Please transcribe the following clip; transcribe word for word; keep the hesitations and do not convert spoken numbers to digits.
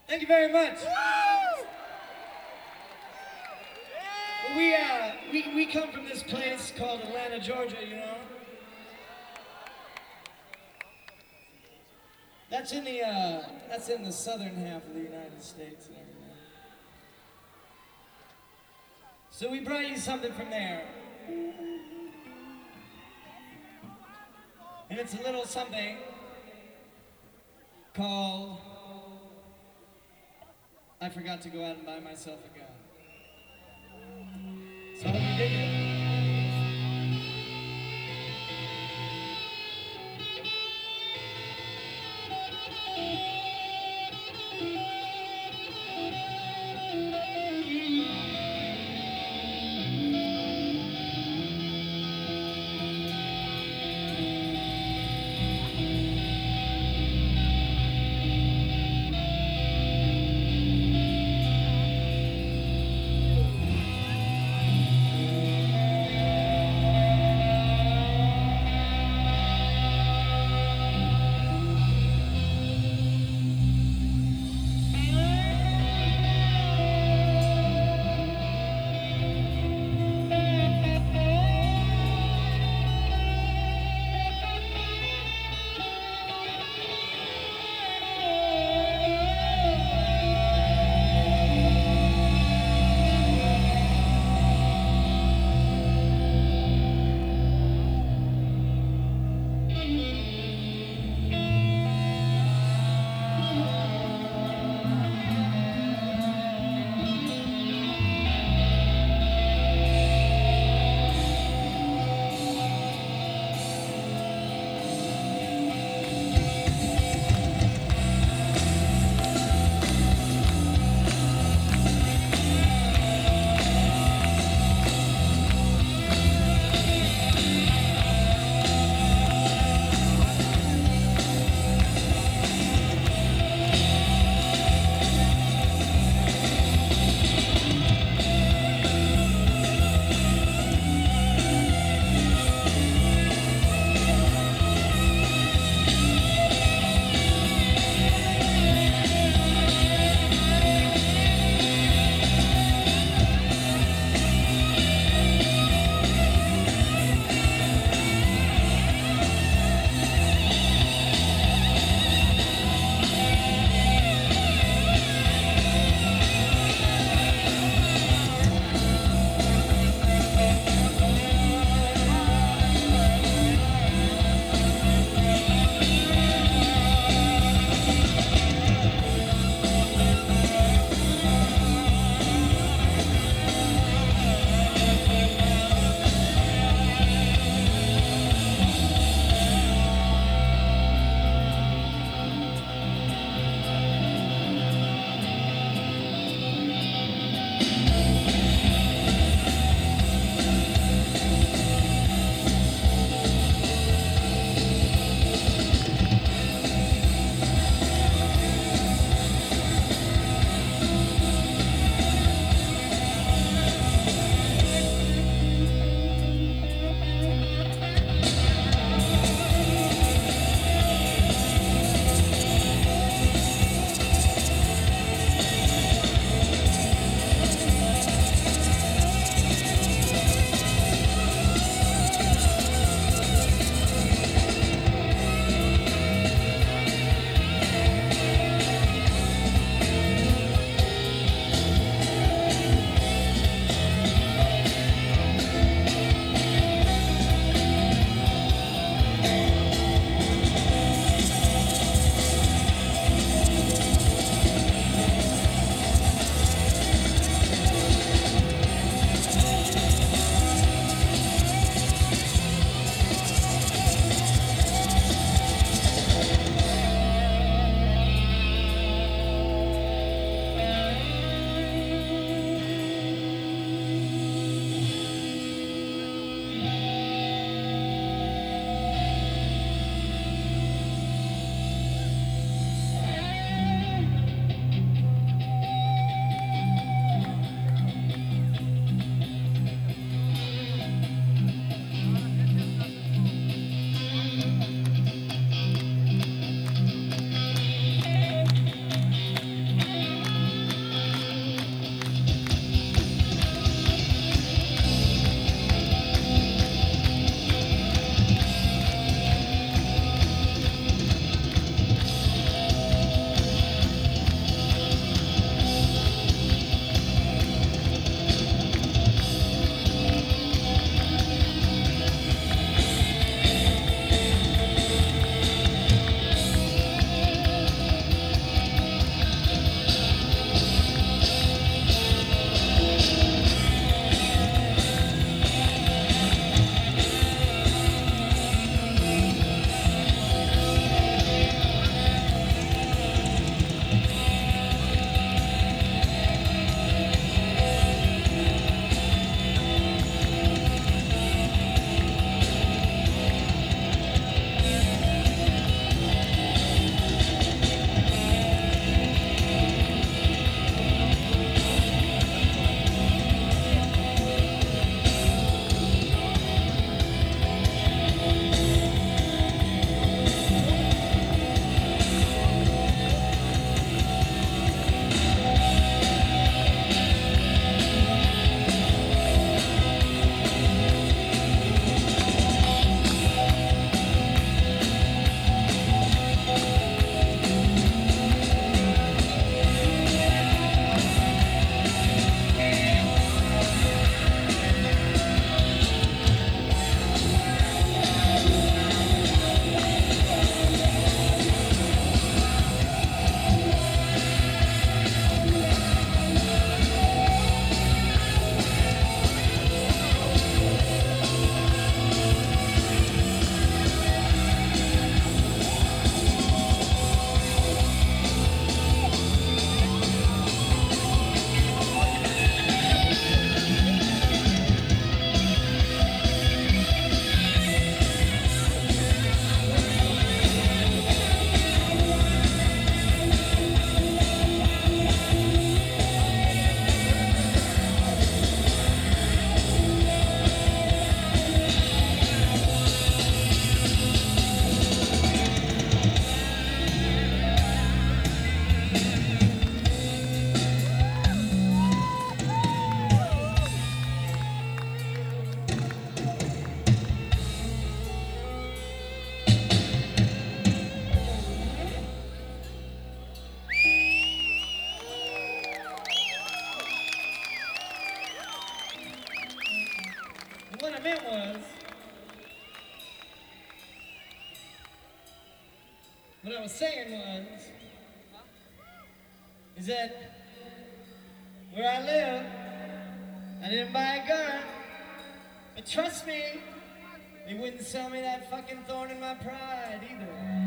Thank you very much. Well, we, uh, we, we come from this place called Atlanta, Georgia, you know? That's in the, uh, that's in the southern half of the United States and everything. So we brought you something from there. And it's a little something called I Forgot to Go Out and Buy Myself a Gun. So I hope you dig it. meant was, what I was saying was, is that where I live, I didn't buy a gun, but trust me, they wouldn't sell me that fucking thorn in my pride either.